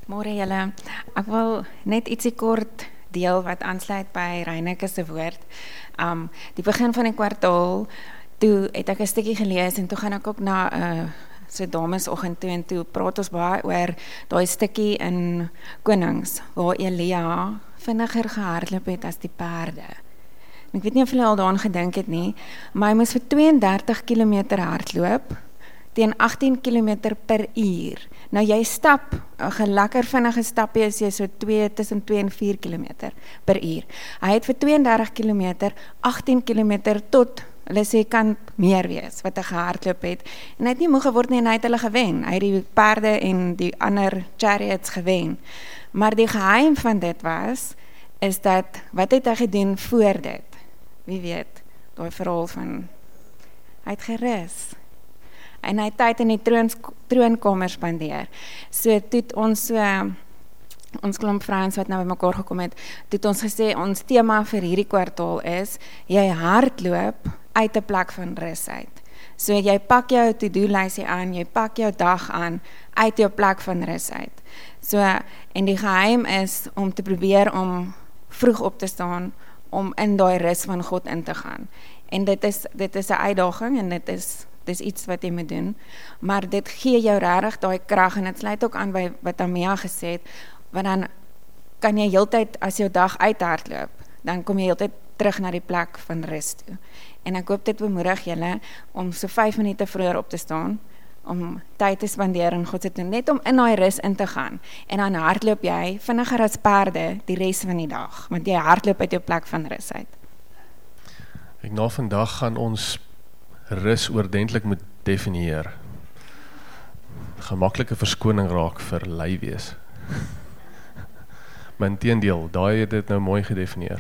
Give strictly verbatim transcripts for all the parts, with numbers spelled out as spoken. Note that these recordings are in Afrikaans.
Môre julle. Ek wil net ietsie kort deel wat aansluit by Reineke se woord. Um die begin van die kwartaal, toe het ek 'n stukkie gelees en toe gaan ek ook na 'n uh, so damesoggend toe en toe praat ons baie oor daai stukkie in Konings waar Elia vinniger gehardloop het as die perde. En ek weet nie of julle al daaraan gedink het nie, maar hy moes vir twee en dertig kilometer hardloop teen agttien kilometer per uur. Nou jy stap, 'n lekker vinnige stappie is jy so twee tussen twee en vier kilometer per uur. Hy het vir twee en dertig kilometer, agttien kilometer tot, hulle sê kan meer wees wat hy gehardloop het. En hy het nie moeg geword nie en hy het hulle gewen. Hy het die perde en die ander chariots gewen. Maar die geheim van dit was, is dat, wat het hy gedoen voor dit? Wie weet, daai verhaal van, hy het gerus. En hy het tyd in die troons, troonkamer spandeer. So toe het ons so, ons klomp vrouens wat nou by mekaar gekom het, toe het ons gesê, ons tema vir hierdie kwartaal is, jy hardloop uit 'n plek van rus uit. So jy pak jou to-do-lysie aan, jy pak jou dag aan, uit jou plek van rus uit. So, en die geheim is om te probeer om vroeg op te staan, om in daai rus van God in te gaan. En dit is, dit is 'n uitdaging en dit is, dit is iets wat jy moet doen, maar dit gee jou regtig daai krag en dit sluit ook aan by wat Amia gesê het, want dan kan jy heeltyd as jou dag uithardloop, dan kom jy heeltyd terug na die plek van rus toe. En ek hoop dit bemoedig julle om so vyf minute vroeër op te staan, om tyd te spandeer in God se toe, net om in daai rus in te gaan. En dan hardloop jy vinniger as perde die res van die dag, want jy hardloop uit jou plek van rus uit. Ek na vandag gaan ons rus oordentlik moet definieer. Gemaklike verskoning raak vir lui wees. Maar inteendeel, daai het dit nou mooi gedefinieer.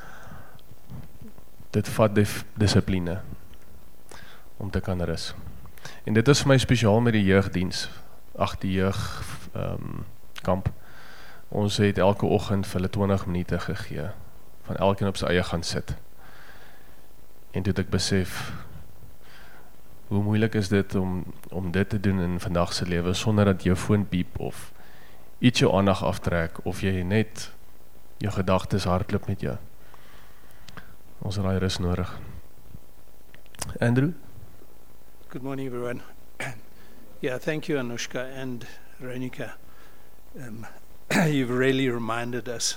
Dit vat dif, dissipline om te kan rus. En dit is vir my spesiaal met die jeugdiens, ag die jeug um, kamp. Ons het elke oggend vir hulle twintig minute gegee, van elkeen op sy eie gaan sit. En toe het ek besef, hoe moeilik is dit om, om dit te doen in vandag se lewe, sonder dat jou foon piep, of iets jou aandag aftrek, of jy net jou gedagtes hardloop met jou. Ons het daai rus nodig. Andrew? Good morning, everyone. Yeah, thank you, Anushka and Ronika. Um, you've really reminded us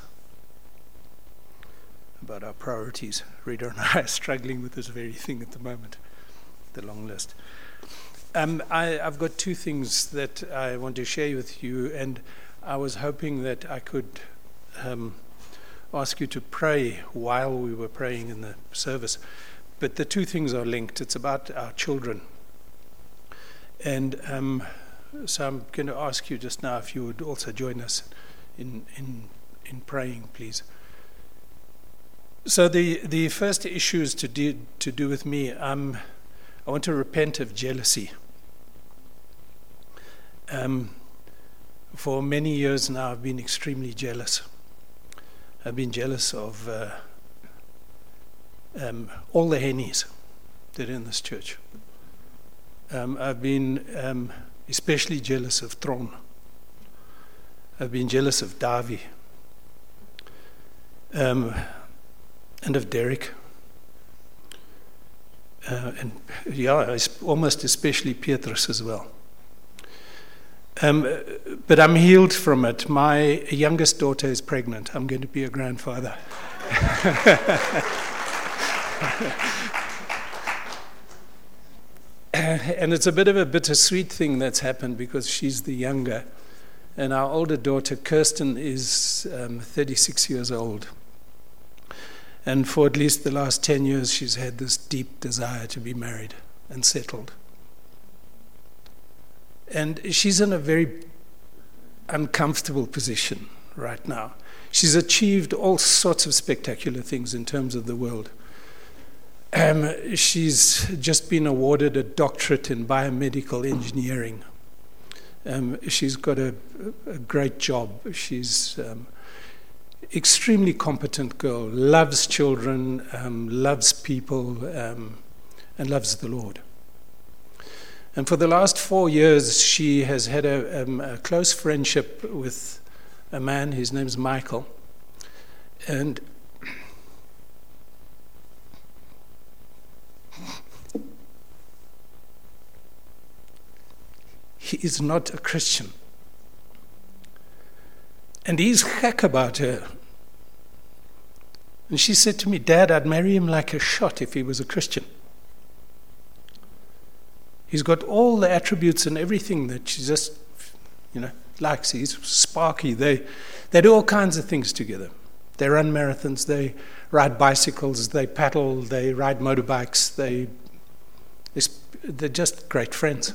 about our priorities. Rita and I are struggling with this very thing at the moment, the long list. Um, I, I've got two things that I want to share with you, and I was hoping that I could um, ask you to pray while we were praying in the service. But the two things are linked. It's about our children. And um, so I'm going to ask you just now if you would also join us in in in praying, please. So the the first issue is to do to do with me. Um, I want to repent of jealousy. Um, for many years now, I've been extremely jealous. I've been jealous of uh, um, all the Hennies that are in this church. Um, I've been um, especially jealous of Tron. I've been jealous of Davi um, and of Derek. Uh, and yeah, almost especially Petrus as well. Um, but I'm healed from it. My youngest daughter is pregnant. I'm going to be a grandfather. And it's a bit of a bittersweet thing that's happened because she's the younger. And our older daughter, Kirsten, is um, thirty-six years old. And for at least the last ten years, she's had this deep desire to be married and settled. And she's in a very uncomfortable position right now. She's achieved all sorts of spectacular things in terms of the world. Um, she's just been awarded a doctorate in biomedical engineering. Um, she's got a, a great job. She's um, extremely competent girl, loves children, um, loves people, um, and loves the Lord. And for the last four years, she has had a, um, a close friendship with a man. His name's Michael. And he is not a Christian. And he's gek about her. And she said to me, Dad, I'd marry him like a shot if he was a Christian. He's got all the attributes and everything that she just, you know, likes. He's sparky. They, they do all kinds of things together. They run marathons, they ride bicycles, they paddle, they ride motorbikes. They, they're just great friends.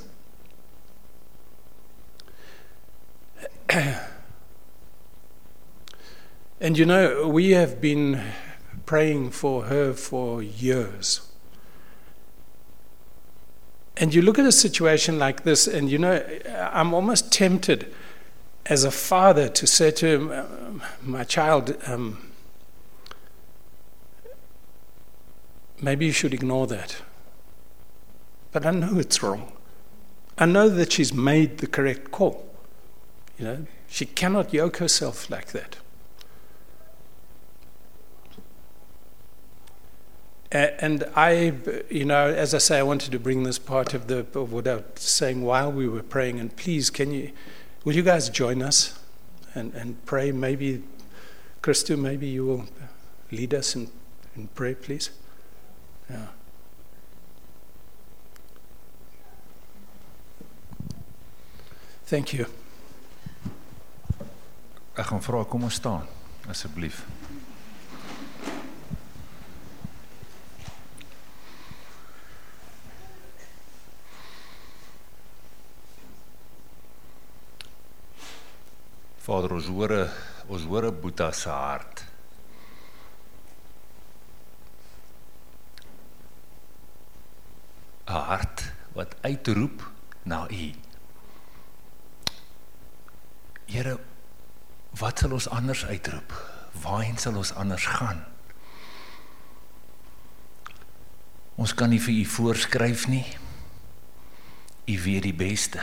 And you know, we have been praying for her for years. And you look at a situation like this, and you know, I'm almost tempted as a father to say to him, my child, um, maybe you should ignore that. But I know it's wrong. I know that she's made the correct call. You know, she cannot yoke herself like that. And I, you know, as I say, I wanted to bring this part of the of what I was saying while we were praying. And please, can you, will you guys join us and, and pray? Maybe, Christo, maybe you will lead us in, in prayer, please. Yeah. Thank you. Ek gaan vra, kom ons staan, asseblief. Vader, ons hoor, ons hoor Boeta se hart. Een hart wat uitroep na U. Here, wat sal ons anders uitroep? Waarheen sal ons anders gaan? Ons kan nie vir U voorskryf nie. U weet die beste.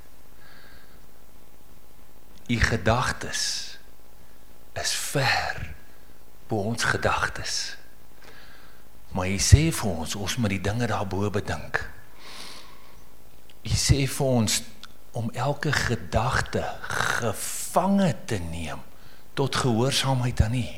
U gedagtes is ver bo ons gedagtes. Maar U sê vir ons, ons moet die dinge daarbo bedink. U sê vir ons om elke gedagte gevange te neem tot gehoorsaamheid aan U.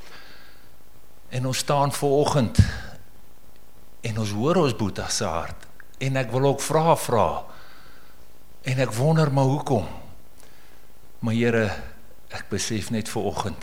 En ons staan vanoggend en ons hoor ons Boeta se hart en ek wil ook vra vra en ek wonder maar hoekom. Maar Here, ek besef net vanoggend,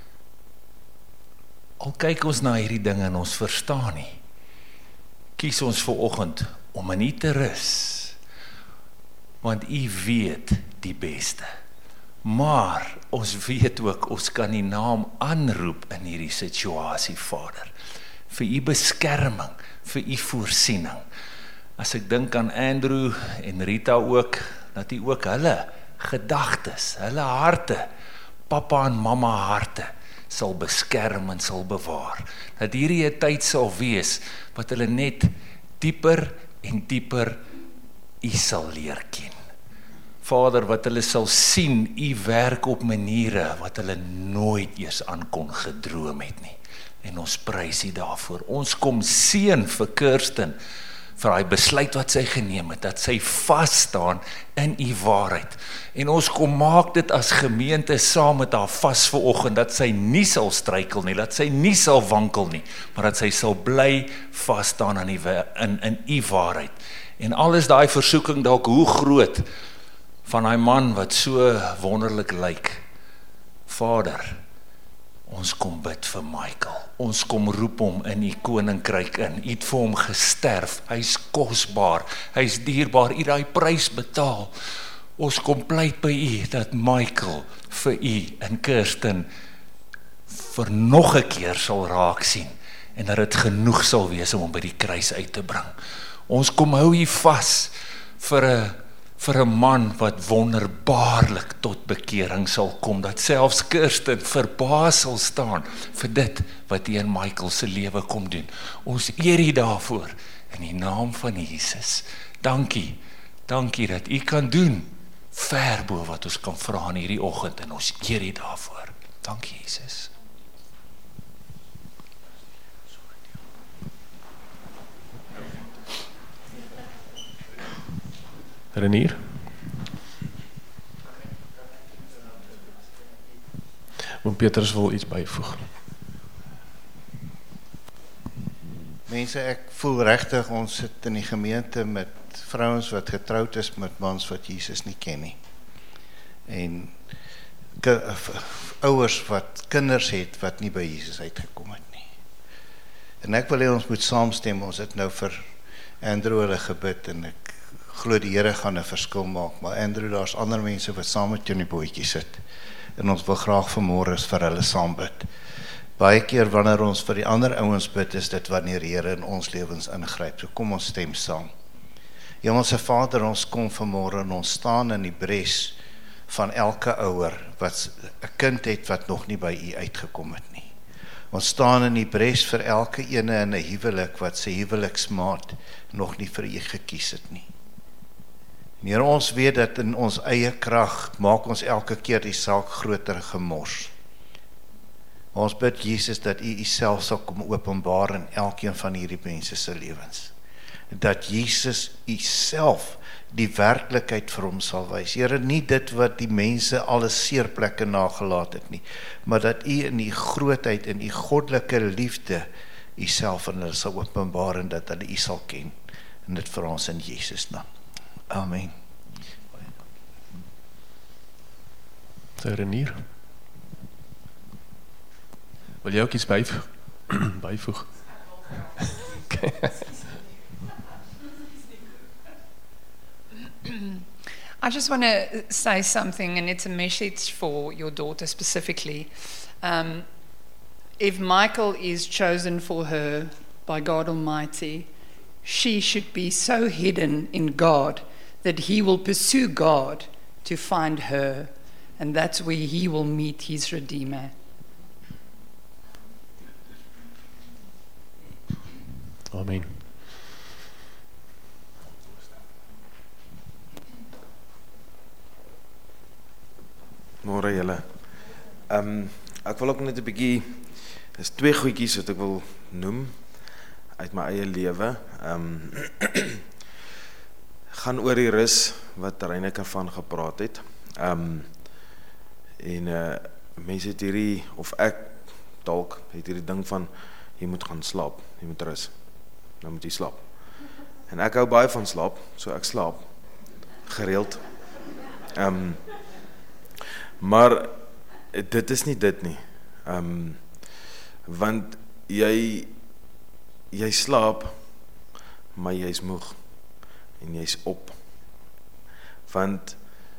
al kyk ons na hierdie dinge en ons verstaan nie, kies ons vanoggend om in U te rus, want U weet die beste. Maar ons weet ook, ons kan die naam aanroep in hierdie situasie, Vader, vir U beskerming, vir U voorsiening. As ek dink aan Andrew en Rita ook, dat U ook hulle gedagtes, hulle harte, papa en mama harte, sal beskerm en sal bewaar. Dat hierdie 'n tyd sal wees, wat hulle net dieper en dieper U sal leer ken. Vader, wat hulle sal sien, U werk op maniere, wat hulle nooit eers aan kon gedroom het nie. En ons prys U daarvoor. Ons kom seën vir Kirsten, vir hy besluit wat sy geneem het, dat sy vasstaan in U waarheid. En ons kom maak dit as gemeente saam met haar vas vanoggend, dat sy nie sal struikel nie, dat sy nie sal wankel nie, maar dat sy sal bly vasstaan in, in, in U waarheid. En al is daai versoeking dalk hoe groot, van hy man wat so wonderlik lyk, Vader, ons kom bid vir Michael, ons kom roep hom in U koninkryk in, U het vir hom gesterf, hy is kosbaar, hy is dierbaar, U het daai prys betaal, ons kom pleit by U, dat Michael vir U en Kirsten vir nog 'n keer sal raak sien, en dat dit genoeg sal wees om hom by die kruis uit te bring. Ons kom hou U vas vir 'n vir 'n man wat wonderbaarlik tot bekering sal kom, dat selfs Kirsten verbaas sal staan vir dit wat hy in Michael se lewe kom doen. Ons eer U daarvoor in die naam van Jesus. Dankie Dankie dat U kan doen ver bo wat ons kan vra in hierdie oggend en ons eer U daarvoor. Dankie Jesus. Renier. Oom Petrus wil iets byvoeg. Mense, ek voel regtig ons sit in die gemeente met vrouens wat getroud is met mans wat Jesus nie ken nie. En ouers wat kinders het wat nie by Jesus uitgekom het nie. En ek wil hê ons moet saamstem, ons het nou vir Andrew hulle gebid en ek glo die Here gaan 'n verskil maak, maar Andrew, daar's ander mense wat saam met jou in die bootjie sit. En ons wil graag vanmôre vir hulle saam bid. Baie keer wanneer ons vir die ander ouens bid, is dit wanneer die Here in ons lewens ingryp. So kom ons stem saam. Hemelse Vader, ons kom vanmôre en ons staan in die bres van elke ouer wat 'n kind het wat nog nie by U uitgekom het nie. Ons staan in die bres vir elke ene in 'n huwelik wat sy huweliksmaat nog nie vir U gekies het nie. Here, ons weet dat in ons eie krag maak ons elke keer die saak groter gemors. Ons bid Jesus dat U Uself sal kom openbaar in elkeen van hierdie mense se lewens. Dat Jesus Uself die werklikheid vir hom sal wys. Here, nie dit wat die mense alle seerplekke nagelaat het nie, maar dat U in U grootheid en U goddelike liefde Uself aan hulle sal openbaar en dat hulle U sal ken. En dit vir ons in Jesus naam. Amen. Sy Renier. Wil jy ook iets byvoeg? byvoeg? Okay. I just want to say something, and it's a message for your daughter specifically. Um, if Michael is chosen for her by God Almighty, she should be so hidden in God that he will pursue God to find her, and that's where he will meet his Redeemer. Amen. Môre julle. Um, ek wil ook net 'n bietjie, is twee goedjies wat ek wil noem uit my eie lewe. Um, gaan oor die rus wat Reineke van gepraat het. Um, en uh, mense het hierdie, of ek dalk het hierdie ding van jy moet gaan slaap, jy moet rus. Nou moet jy slaap. En ek hou baie van slaap, so ek slaap gereeld. Um, maar dit is nie dit nie. Um, want jy jy slaap, maar jy's moeg en jy's op. Want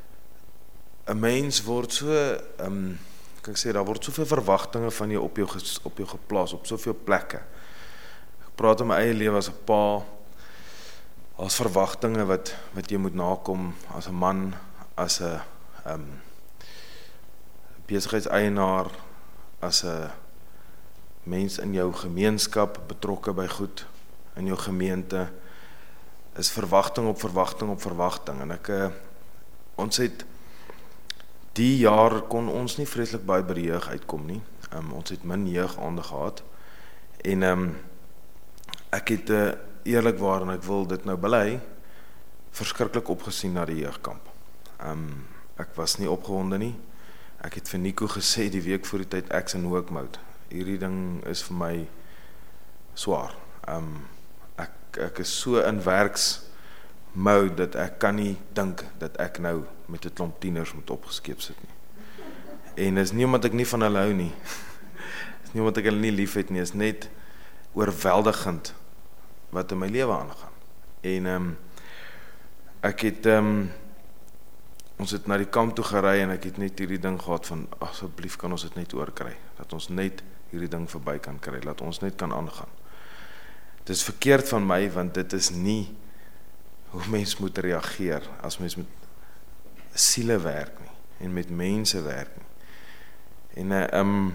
'n mens word so, um, kan ek sê, daar word soveel verwagtinge van jou op jou op jou geplaas op soveel plekke. Ek praat in my eie lewe as 'n pa, as verwagtinge wat wat jy moet nakom as 'n man, as 'n um, besigheidseienaar, as 'n mens in jou gemeenskap betrokke by goed in jou gemeente, is verwagting op verwagting op verwagting. En ek uh, ons het die jaar kon ons nie vreeslik baie by die jeug uitkom nie. Um, ons het min jeugaande gehad. En um, ek het uh, eerlikwaar, en ek wil dit nou bely, verskriklik opgesien na die jeugkamp. Um, ek was nie opgewonde nie. Ek het vir Nico gesê die week voor die tyd, ek's in work mode. Hierdie ding is vir my swaar. Um, ek, ek is so in werks mode dat ek kan nie dink dat ek nou met 'n klomp tieners moet opgeskeep sit nie. En is nie omdat ek nie van hulle hou nie. Is nie omdat ek hulle nie lief het nie, is net oorweldigend wat in my lewe aangaan. En um, ek het um, ons het na die kamp toe gery en ek het net hierdie ding gehad van asseblief kan ons dit net oorkry, dat ons net hierdie ding verby kan kry, dat ons net kan aangaan. Dit is verkeerd van my, want dit is nie hoe mens moet reageer as mens met siele werk nie, en met mense werk nie. En uh, um,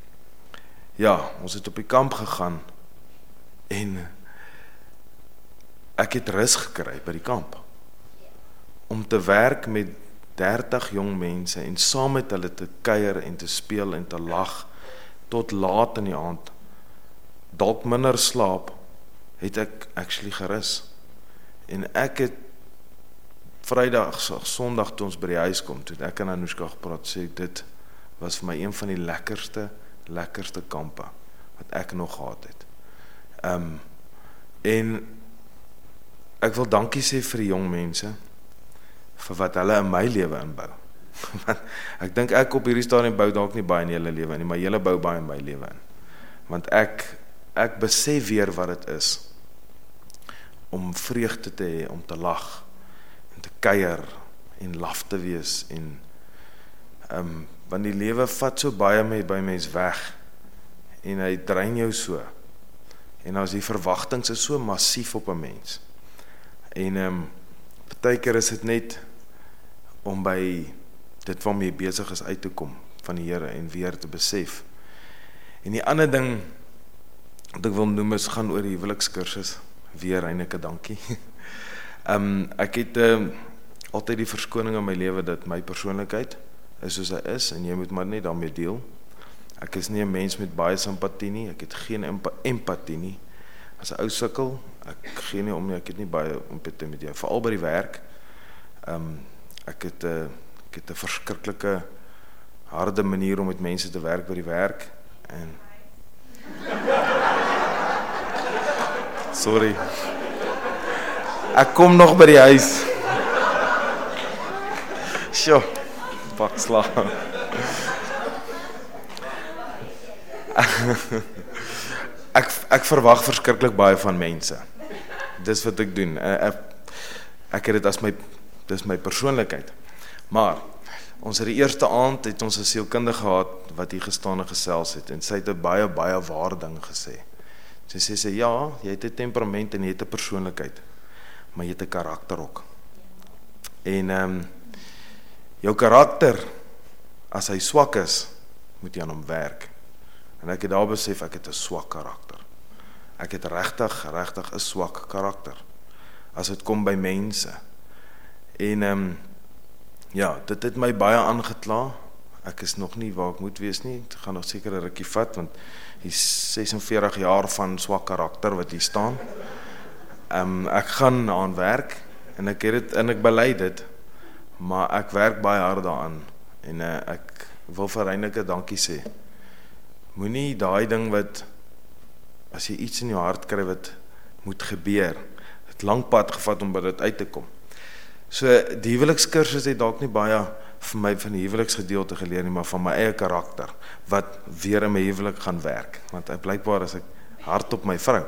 ja, ons het op die kamp gegaan en ek het rus gekry by die kamp. om te werk met dertig jong mense en saam met hulle te kuier en te speel en te lag tot laat in die aand, dalk minder slaap, het ek actually gerus. En ek het Vrydag, Sondag toe ons by die huis kom, toe ek en Anoushka gepraat, sê dit was vir my een van die lekkerste, lekkerste kampe wat ek nog gehad het. Um, en ek wil dankie sê vir die jong mense, vir wat hulle in my lewe inbou. Want ek dink ek op hierdie stadium bou dalk nie baie in julle lewe nie, maar julle bou baie in my lewe in. Want ek, ek besef weer wat dit is, om vreugde te hê, om te lag, en te kuier, en laf te wees, en, um, want die lewe vat so baie met by mens weg, en hy drein jou so, en as die verwagtings is so massief op 'n mens, en um, partykeer is dit net, om by dit waarmee jy besig is uit te kom, van die Here, en weer te besef. En die ander ding, wat ek wil noem is, gaan oor die huwelikskursus, weer Reineke, dankie. um, ek het uh, altyd die verskoning in my lewe, dat my persoonlikheid is soos hy is, en jy moet maar net daarmee deel. Ek is nie 'n mens met baie simpatie nie, ek het geen emp empatie nie. As 'n ou sukkel, ek gee nie om nie, ek het nie baie empatie met jou, veral by die werk. Um, ek het 'n uh, ek het 'n verskriklike harde manier om met mense te werk by die werk, en sorry. Ek kom nog by die huis. Sjoe, bakslag. ek, ek verwag verskriklik baie van mense. Dis wat ek doen. Ek, ek het dit as my, dis my persoonlikheid. Maar, ons het die eerste aand, het ons 'n sielkundige gehad, wat hier gestaan en gesels het, en sy het 'n baie, baie waar ding gesê. Sy sê, sy, ja, jy het 'n temperament en jy het 'n persoonlikheid, maar jy het 'n karakter ook. En, um, jou karakter, as hy swak is, moet jy aan hom werk. En ek het daar besef, ek het 'n swak karakter. Ek het regtig, regtig 'n swak karakter, as dit kom by mense. En, um, ja, dit het my baie aangekla. Ek is nog nie waar ek moet wees nie, het gaan nog seker 'n rukkie vat, want die ses en veertig jaar van swak karakter wat hier staan. Um, ek gaan aan werk, en ek het dit, en ek bely dit, maar ek werk baie hard daaraan, en uh, ek wil vir Reineke dankie sê. Moenie daai ding wat, as jy iets in jou hart kry wat moet gebeur, het lang pad gevat om by dit uit te kom. So, die huwelikskursus het dalk nie baie vir my van die huweliksgedeelte geleer nie, maar van my eie karakter, wat weer in my huwelik gaan werk, want ek blykbaar is ek hard op my vrou.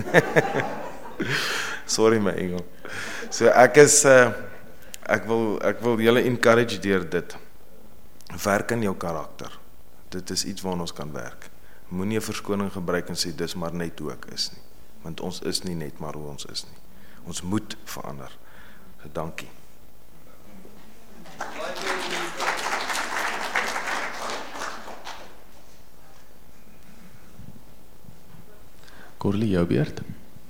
Sorry my engel. So ek is, uh, ek wil, ek wil julle encourage deur dit. Werk in jou karakter. Dit is iets waarna ons kan werk. Moenie 'n verskoning gebruik en sê, dis maar net hoe ek is nie. Want ons is nie net maar hoe ons is nie. Ons moet verander. So, dankie. Corlie, jou beurt.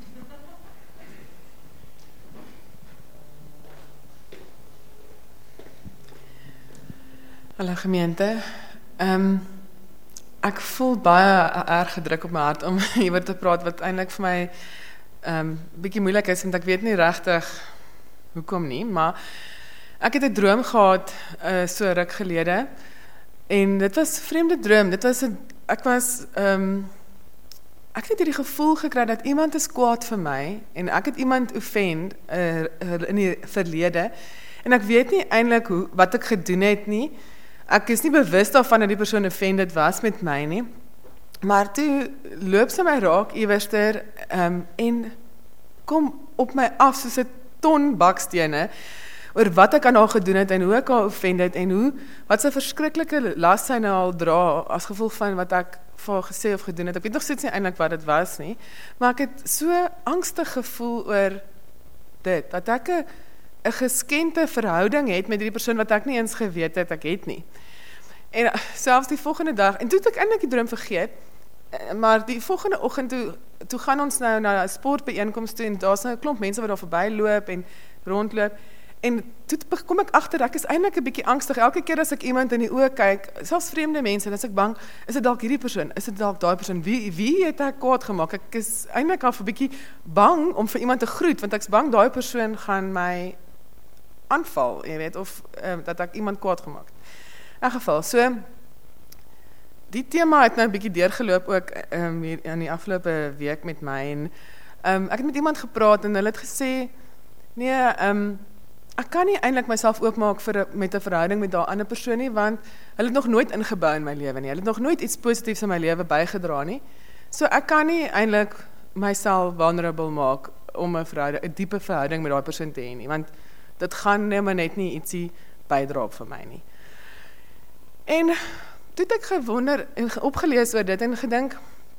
Hallo gemeente. Um, ek voel baie erg gedruk op my hart om hieroor te praat, wat eintlik vir my um, bietjie moeilik is, want ek weet nie regtig hoekom nie, maar ek het 'n droom gehad uh, so ruk gelede, en dit was 'n vreemde droom. Dit was 'n, ek was um, ek het hierdie gevoel gekry dat iemand is kwaad vir my, en ek het iemand offend uh, in die verlede, en ek weet nie eintlik hoe wat ek gedoen het nie. Ek is nie bewus daarvan dat die persoon offended was met my nie, maar toe loop sy my raak iewerster um, en kom op my af soos 'n ton bakstene oor wat ek aan haar gedoen het en hoe ek haar offend het en hoe, wat sy verskriklike las sy nou al dra as gevolg van wat ek vir haar gesê of gedoen het. Ek weet nog steeds nie eintlik wat dit was nie, maar ek het so angstig gevoel oor dit, dat ek 'n 'n geskente verhouding het met die persoon wat ek nie eens geweet het ek het nie. En selfs die volgende dag, en toe het ek eintlik die droom vergeet, maar die volgende oggend toe, toe gaan ons nou na 'n sportbyeenkoms toe, en daar's nou 'n klomp mense wat daar verby loop en rondloop, En toe kom ek agter, ek is eintlik 'n bietjie angstig. Elke keer as ek iemand in die oë kyk, selfs vreemde mense, en as ek bang, is dit dalk hierdie persoon, is dit dalk daai persoon, wie wie het ek kwaad gemaak? Ek is eintlik al 'n bietjie bang om vir iemand te groet, want ek's bang daai persoon gaan my aanval, jy weet, of um, dat ek iemand kwaad gemaak het. In elk geval, so die tema het nou 'n bietjie deurgeloop ook um, hier in die afgelope week met my en um, ek het met iemand gepraat en hulle het gesê nee, um, ek kan nie eintlik myself oopmaak vir 'n met 'n verhouding met daai ander persoon nie, want hulle het nog nooit ingebou in my lewe nie. Hulle het nog nooit iets positiefs in my lewe bygedra nie. So ek kan nie eintlik myself vulnerable maak om 'n verhouding, 'n diepe verhouding met daai persoon te hê nie, want dit gaan net nie ietsie bydra vir my nie. En toe het ek gewonder en opgelees oor dit en gedink,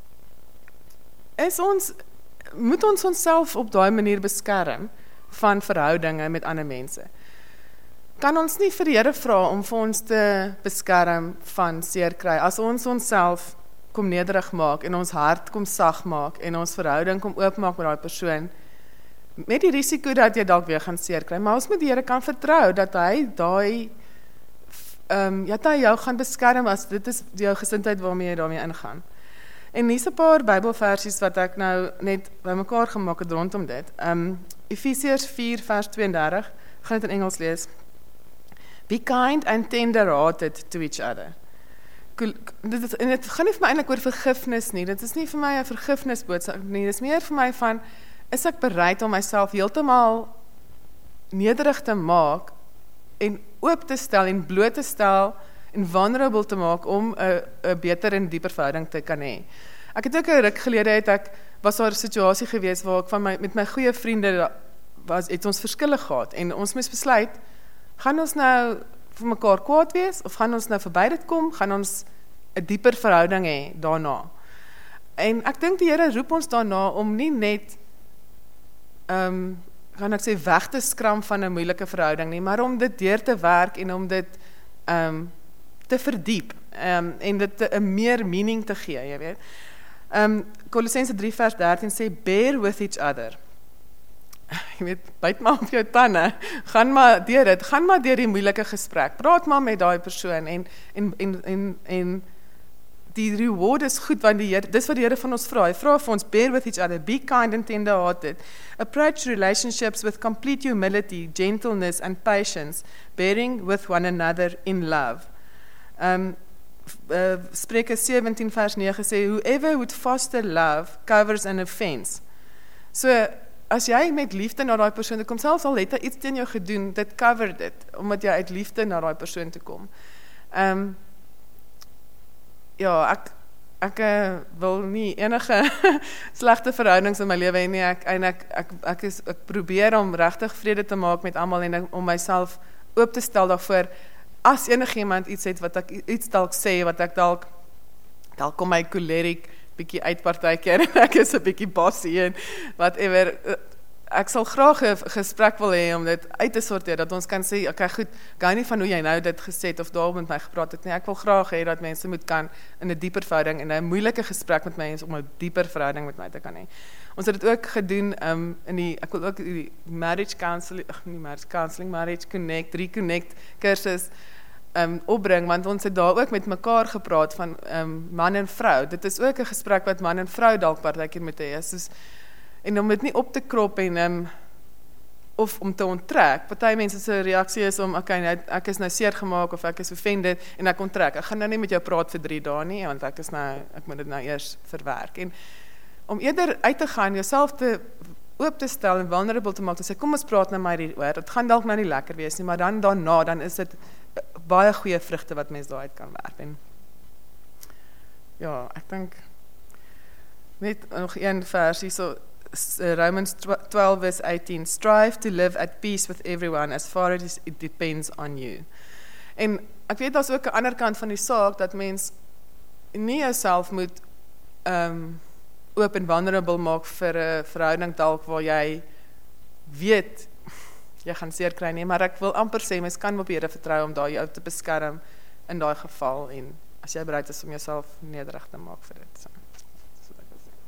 is ons moet ons onsself op daai manier beskerm van verhoudinge met ander mense? Kan ons nie vir die Here vra om vir ons te beskerm van seer kry, as ons onsself kom nederig maak en ons hart kom sag maak en ons verhouding kom oopmaak met daai persoon, met die risiko dat jy dalk weer gaan seer kry, maar ons moet die Here kan vertrou dat hy daai um, ja, dat hy jou gaan beskerm as dit is jou gesindheid waarmee jy daarmee ingaan. En hier's 'n paar Bybelversies wat ek nou net bymekaar gemaak het rondom dit. Um, Efesiërs vier vers tweeëndertig, ek gaan dit in Engels lees. Be kind and tender-hearted to each other. Dit is, en dit gaan nie vir my eintlik oor vergifnis nie, dit is nie vir my 'n vergifnisboodskap nie, dit is meer vir my van, is ek bereid om myself heeltemal nederig te maak en oop te stel en bloot te stel en vulnerable te maak om 'n 'n beter en dieper verhouding te kan hê. Ek het ook 'n ruk gelede het ek was daar 'n situasie gewees waar ek van my met my goeie vriende was het ons verskille gehad en ons moes besluit, gaan ons nou vir mekaar kwaad wees of gaan ons nou verby dit kom, gaan ons 'n dieper verhouding hê daarna. En ek dink die Here roep ons daarna om nie net ehm um, kan ek sê weg te skram van 'n moeilike verhouding nie, maar om dit deur te werk en om dit ehm um, te verdiep um, en dit 'n meer meaning te gee, jy weet. Um, Kolossense drie vers dertien sê, bear with each other. Jy weet, byt maar op jou tande, gaan maar deur dit, gaan maar deur die moeilike gesprek, praat maar met daai persoon en, en, en, en, en die reward is goed, want die Heer, dis wat die Here van ons vra, hy vra vir ons, bear with each other, be kind and tender-hearted, approach relationships with complete humility, gentleness and patience, bearing with one another in love. Um, uh, Spreuke sewentien vers nege sê, whoever would foster love covers an offense. So, as jy met liefde na daai persoon toe kom, selfs al het hy iets teen jou gedoen, dit cover dit, omdat jy uit liefde na daai persoon toe kom. Um, ja, ek, ek uh, wil nie enige slegte verhoudings in my lewe hê nie, ek, en ek, ek, ek, is, ek probeer om regtig vrede te maak met almal en om myself oop te stel daarvoor, as enigiemand iets het wat ek iets dalk sê, wat ek dalk dalk kom my choleric bietjie uit partykeer en ek is 'n bietjie bossy en whatever, ek sal graag 'n gesprek wil hê om dit uit te sorteer, dat ons kan sê, okay goed, ek hou nie van hoe jy nou dit gesê het of daar met my gepraat het nie, ek wil graag hê dat mense moet kan in 'n dieper verhouding en 'n moeilike gesprek met my is om 'n dieper verhouding met my te kan hê. Ons het dit ook gedoen um, in die, ek wil ook die marriage counseling, ach nie marriage counseling, marriage connect, reconnect kursus um, opbring, want ons het daar ook met mekaar gepraat van um, man en vrou. Dit is ook 'n gesprek wat man en vrou dalk partykeer moet hê. Soos, en om dit nie op te krop en um, of om te onttrek. Party mense se reaksie is om, okay, nou, ek is nou seer gemaak of ek is offended en ek onttrek. Ek gaan nou nie met jou praat vir drie dae nie, want ek is nou, ek moet dit nou eers verwerk. En om eerder uit te gaan, jouself te oop te stel en vulnerable te maak, te sê, kom ons praat nou maar hieroor, dit gaan dalk nou nie lekker wees nie, maar dan daarna, dan is dit baie goeie vrugte wat mens daaruit kan werp. En ja, ek dink net nog een versie, so Romans twelve verse eighteen, strive to live at peace with everyone as far as it depends on you. En ek weet daar's ook 'n ander kant van die saak, dat mens nie jouself moet um, oop en vulnerable maak vir 'n verhouding dalk waar jy weet jy gaan seer kry nie, maar ek wil amper sê mens kan op die Here vertrou om daai jou te beskerm in daai geval, en as jy bereid is om jouself nederig te maak vir dit. So.